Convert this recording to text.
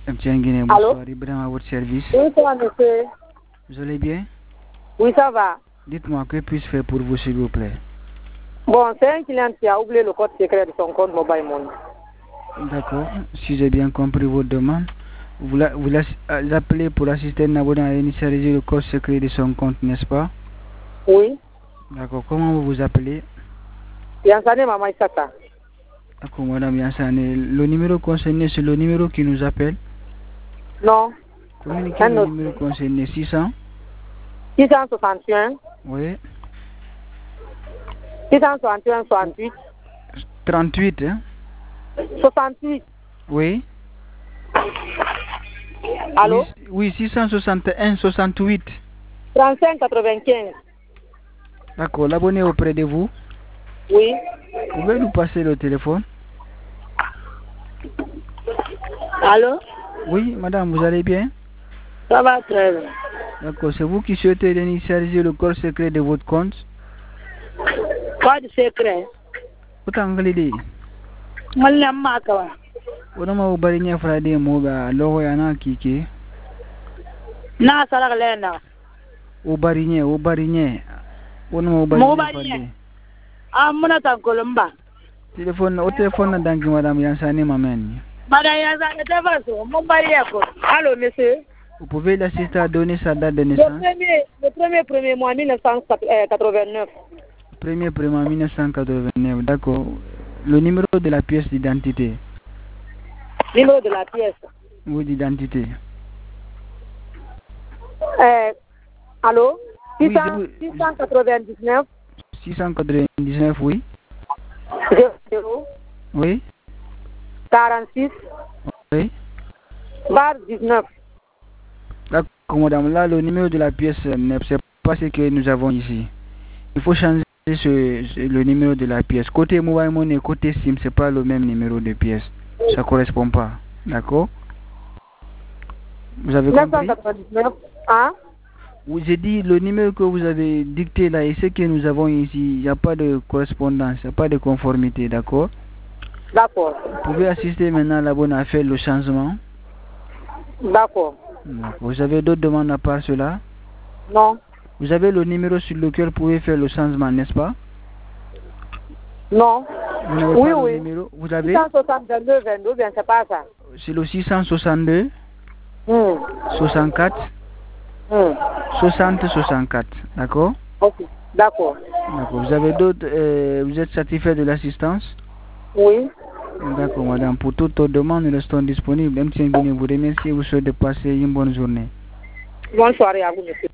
MTN Guinée, bonsoir. Ibrahim à votre service. Oui, ça va, monsieur. Vous allez bien? Oui, ça va. Dites-moi, que puis-je faire pour vous, s'il vous plaît? Bon, c'est un client qui a oublié le code secret de son compte Mobile Money. D'accord. Si j'ai bien compris votre demande, vous appelez pour assister un abonné à initialiser le code secret de son compte, n'est-ce pas? Oui. D'accord. Comment vous vous appelez? Yansane Mama Isaka. D'accord, madame Yansane. Le numéro concerné, c'est le numéro qui nous appelle? Non. Communiquez le numéro concerné. 600? 661. Oui. 661, 68. 38, hein? 68. Oui. Allô? Oui, 661, 68. 35, 95. D'accord, l'abonné auprès de vous? Oui. Pouvez nous passer le téléphone? Allô? Oui, madame, vous allez bien? Ça va très bien. D'accord, c'est vous qui souhaitez initialiser le code secret de votre compte? Code secret. Autant que l'idée. Moi, Makawa. Onama ubarinya Friday moga loho yana kike. Na sarak lena. Ubarinya. Onama ubarinya Friday. Muna tankolomba. Au téléphone na dangi madame Yansane Mameni. Madame Yansane Tevaso, mon barrière. Allô, monsieur? Vous pouvez l'assister à donner sa date de naissance? Le premier mois 1989. Premier mois 1989, d'accord. Le numéro de la pièce d'identité? Numéro de la pièce? Oui, d'identité. Allô? Oui, 699. 699, oui. 00. Oui. 46. Oui. Bar 19. D'accord, madame. Là, le numéro de la pièce, c'est pas ce que nous avons ici. Il faut changer le numéro de la pièce. Côté Mobile Money, côté SIM, c'est pas le même numéro de pièce. Ça correspond pas. D'accord? Vous avez compris? 999. Hein? Oui, j'ai dit le numéro que vous avez dicté là et ce que nous avons ici, il n'y a pas de correspondance, il n'y a pas de conformité, d'accord? D'accord. Vous pouvez assister maintenant à l'abonné à faire le changement. D'accord. Vous avez d'autres demandes à part cela? Non. Vous avez le numéro sur lequel vous pouvez faire le changement, n'est-ce pas? Non. Vous n'avez pas le numéro? Vous avez? 662 22, bien c'est pas ça. C'est le 662 64 60 64, d'accord? Ok, d'accord. D'accord. Vous avez d'autres, vous êtes satisfait de l'assistance? Oui. D'accord, madame. Pour toute autre demande, nous restons disponibles. MTN Guinée vous remercie et vous souhaite de passer une bonne journée. Bonne soirée à vous, monsieur.